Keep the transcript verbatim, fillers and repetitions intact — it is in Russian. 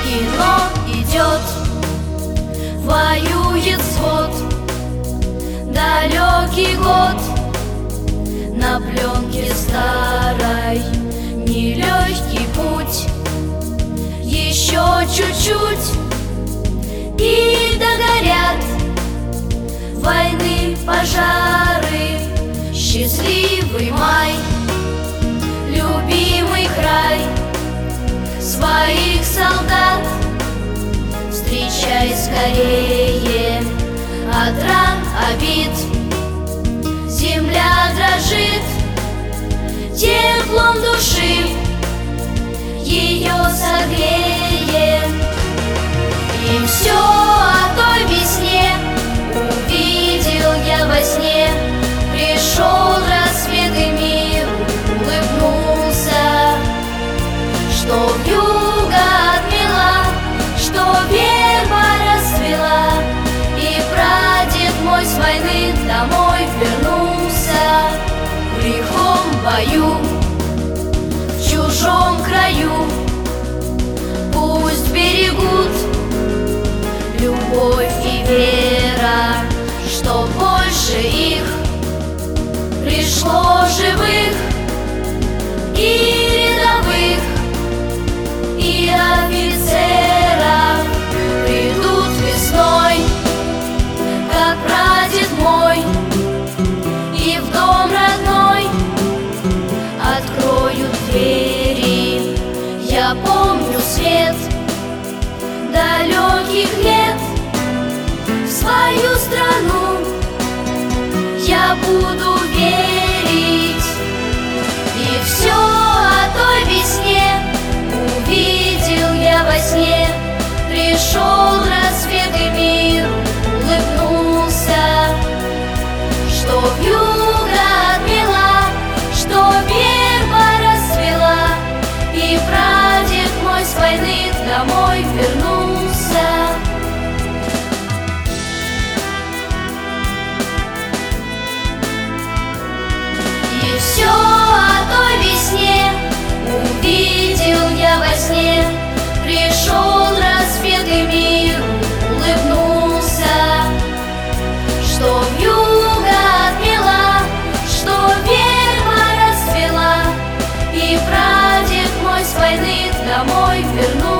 Кино идет, воюет свод, далекий год на пленке старой, нелегкий путь. Еще чуть-чуть и догорят войны пожары. Счастливый май, любимый край, своих солдат встречай скорее. От ран, обид земля дрожит, теплом души ее согреем. И все о той весне увидел я во сне. Пришел рассвет и мир улыбнулся, что вьюга отмела, что верба расцвела, и прадед мой с войны домой вернулся. В лихом бою, в чужом краю, пусть берегут любовь и вера, что больше их пришло живых и рядовых, и офицеров. Придут весной, как прадед мой, и в дом родной откроют двери. Я помню свет далеких лет, в свою страну я буду верить. И все о той весне увидел я во сне. Пришел рассвет и мир улыбнулся, что вьюга отмела, что верба расцвела, и прадед мой с войны домой вернулся. И все о той весне увидел я во сне. Пришел рассвет и мир улыбнулся, что вьюга отмела, что верба расцвела, и прадед мой с войны домой вернулся.